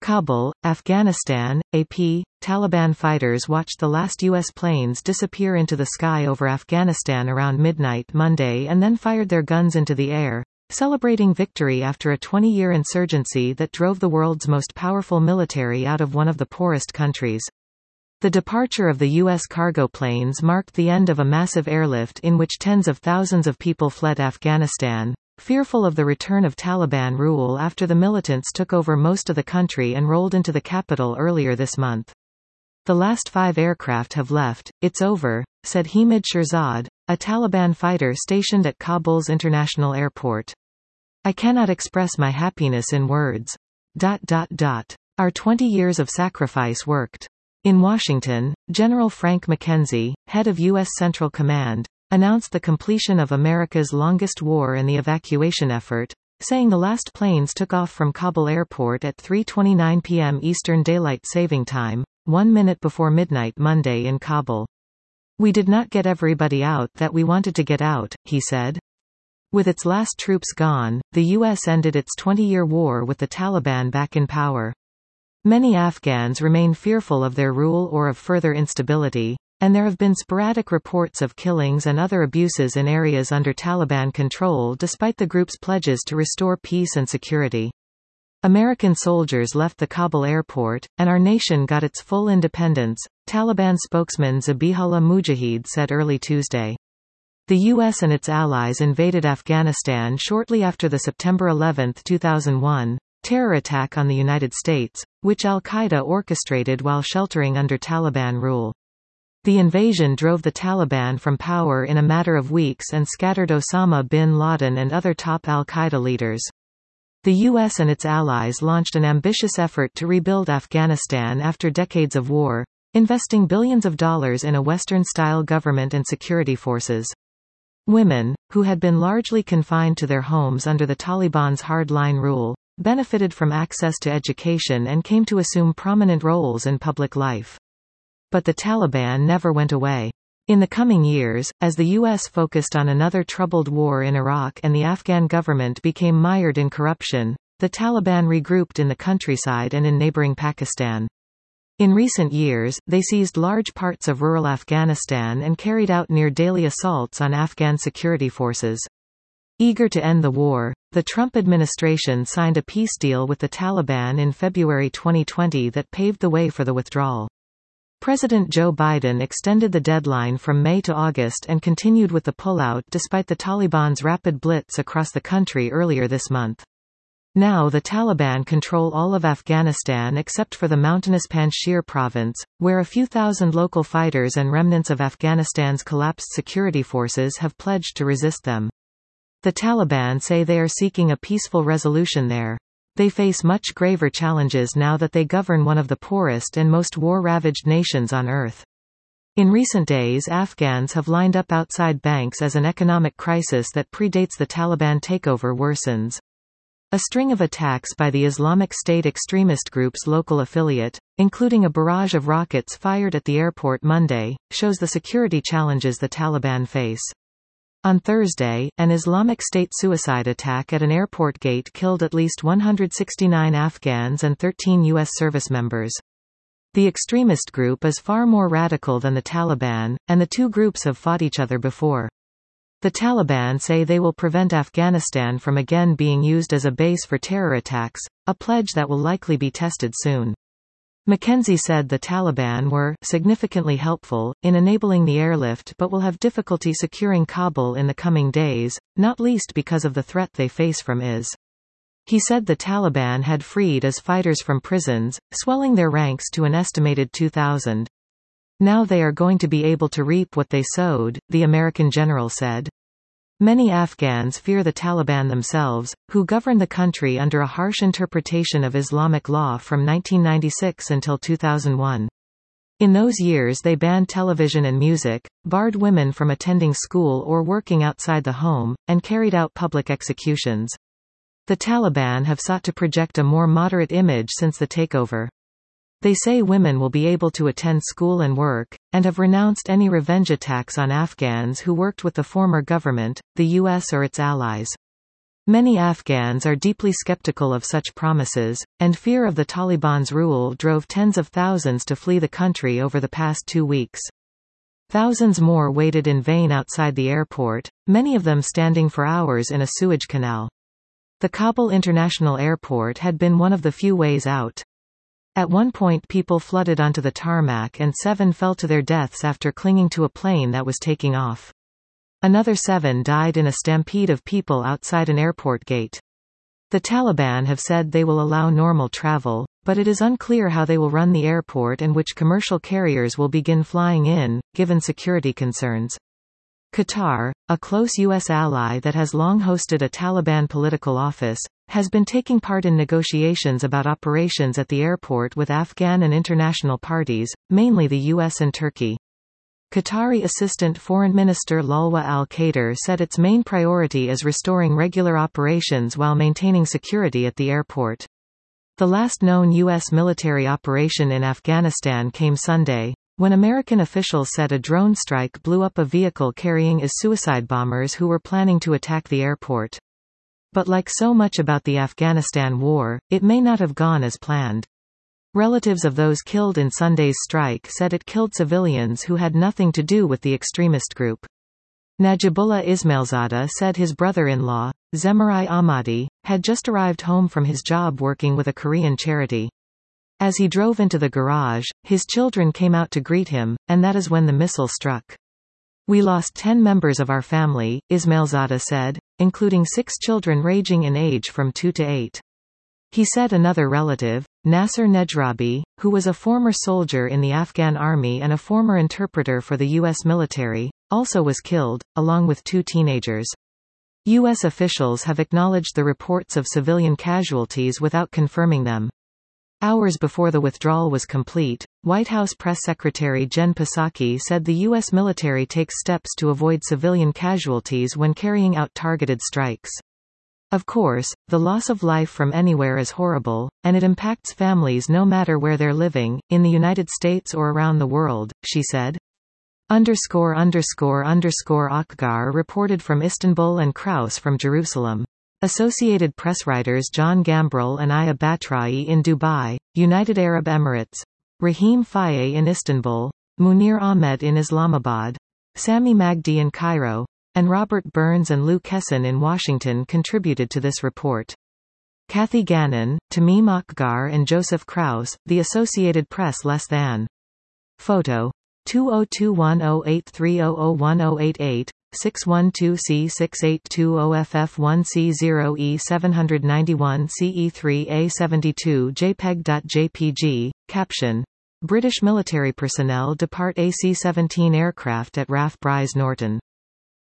Kabul, Afghanistan, AP. Taliban fighters watched the last U.S. planes disappear into the sky over Afghanistan around midnight Monday and then fired their guns into the air, celebrating victory after a 20-year insurgency that drove the world's most powerful military out of one of the poorest countries. The departure of the U.S. cargo planes marked the end of a massive airlift in which tens of thousands of people fled Afghanistan, fearful of the return of Taliban rule after the militants took over most of the country and rolled into the capital earlier this month. The last 5 aircraft have left, it's over, said Hamid Shirzad, a Taliban fighter stationed at Kabul's international airport. I cannot express my happiness in words. Our 20 years of sacrifice worked. In Washington, General Frank McKenzie, head of U.S. Central Command, announced the completion of America's longest war and the evacuation effort, saying the last planes took off from Kabul airport at 3:29 p.m. Eastern Daylight Saving Time, 1 minute before midnight Monday in Kabul. We did not get everybody out that we wanted to get out, he said. With its last troops gone, the U.S. ended its 20-year war with the Taliban back in power. Many Afghans remain fearful of their rule or of further instability, and there have been sporadic reports of killings and other abuses in areas under Taliban control despite the group's pledges to restore peace and security. American soldiers left the Kabul airport, and our nation got its full independence, Taliban spokesman Zabihullah Mujahid said early Tuesday. The U.S. and its allies invaded Afghanistan shortly after the September 11, 2001, terror attack on the United States, which al-Qaeda orchestrated while sheltering under Taliban rule. The invasion drove the Taliban from power in a matter of weeks and scattered Osama bin Laden and other top al-Qaeda leaders. The U.S. and its allies launched an ambitious effort to rebuild Afghanistan after decades of war, investing billions of dollars in a Western-style government and security forces. Women, who had been largely confined to their homes under the Taliban's hard-line rule, benefited from access to education and came to assume prominent roles in public life. But the Taliban never went away. In the coming years, as the U.S. focused on another troubled war in Iraq and the Afghan government became mired in corruption, the Taliban regrouped in the countryside and in neighboring Pakistan. In recent years, they seized large parts of rural Afghanistan and carried out near-daily assaults on Afghan security forces. Eager to end the war, the Trump administration signed a peace deal with the Taliban in February 2020 that paved the way for the withdrawal. President Joe Biden extended the deadline from May to August and continued with the pullout despite the Taliban's rapid blitz across the country earlier this month. Now the Taliban control all of Afghanistan except for the mountainous Panjshir province, where a few thousand local fighters and remnants of Afghanistan's collapsed security forces have pledged to resist them. The Taliban say they are seeking a peaceful resolution there. They face much graver challenges now that they govern one of the poorest and most war-ravaged nations on earth. In recent days, Afghans have lined up outside banks as an economic crisis that predates the Taliban takeover worsens. A string of attacks by the Islamic State extremist group's local affiliate, including a barrage of rockets fired at the airport Monday, shows the security challenges the Taliban face. On Thursday, an Islamic State suicide attack at an airport gate killed at least 169 Afghans and 13 U.S. service members. The extremist group is far more radical than the Taliban, and the two groups have fought each other before. The Taliban say they will prevent Afghanistan from again being used as a base for terror attacks, a pledge that will likely be tested soon. McKenzie said the Taliban were significantly helpful in enabling the airlift but will have difficulty securing Kabul in the coming days, not least because of the threat they face from IS. He said the Taliban had freed IS fighters from prisons, swelling their ranks to an estimated 2,000. Now they are going to be able to reap what they sowed, the American general said. Many Afghans fear the Taliban themselves, who govern the country under a harsh interpretation of Islamic law from 1996 until 2001. In those years they banned television and music, barred women from attending school or working outside the home, and carried out public executions. The Taliban have sought to project a more moderate image since the takeover. They say women will be able to attend school and work, and have renounced any revenge attacks on Afghans who worked with the former government, the U.S. or its allies. Many Afghans are deeply skeptical of such promises, and fear of the Taliban's rule drove tens of thousands to flee the country over the past 2 weeks. Thousands more waited in vain outside the airport, many of them standing for hours in a sewage canal. The Kabul International Airport had been one of the few ways out. At one point people flooded onto the tarmac and 7 fell to their deaths after clinging to a plane that was taking off. Another 7 died in a stampede of people outside an airport gate. The Taliban have said they will allow normal travel, but it is unclear how they will run the airport and which commercial carriers will begin flying in, given security concerns. Qatar, a close U.S. ally that has long hosted a Taliban political office, has been taking part in negotiations about operations at the airport with Afghan and international parties, mainly the U.S. and Turkey. Qatari Assistant Foreign Minister Lalwa Al-Qadr said its main priority is restoring regular operations while maintaining security at the airport. The last known U.S. military operation in Afghanistan came Sunday, when American officials said a drone strike blew up a vehicle carrying IS-suicide bombers who were planning to attack the airport. But like so much about the Afghanistan war, it may not have gone as planned. Relatives of those killed in Sunday's strike said it killed civilians who had nothing to do with the extremist group. Najibullah Ismailzadeh said his brother-in-law, Zemirai Ahmadi, had just arrived home from his job working with a Korean charity. As he drove into the garage, his children came out to greet him, and that is when the missile struck. We lost 10 members of our family, Ismailzadeh said, including 6 children ranging in age from 2 to 8. He said another relative, Nasser Nejrabi, who was a former soldier in the Afghan army and a former interpreter for the U.S. military, also was killed, along with 2 teenagers. U.S. officials have acknowledged the reports of civilian casualties without confirming them. Hours before the withdrawal was complete, White House Press Secretary Jen Psaki said the U.S. military takes steps to avoid civilian casualties when carrying out targeted strikes. Of course, the loss of life from anywhere is horrible, and it impacts families no matter where they're living, in the United States or around the world, she said. Akgar reported from Istanbul and Kraus from Jerusalem. Associated Press writers John Gambrel and Aya Batrai in Dubai, United Arab Emirates, Rahim Faye in Istanbul, Munir Ahmed in Islamabad, Sami Magdi in Cairo, and Robert Burns and Lou Kesson in Washington contributed to this report. Kathy Gannon, Tamim Akgar and Joseph Kraus, The Associated Press less than. Photo. 20210830010888, 612C682OFF1C0E791CE3A72 JPEG.jpg, caption. British military personnel depart a C-17 aircraft at RAF Brize Norton.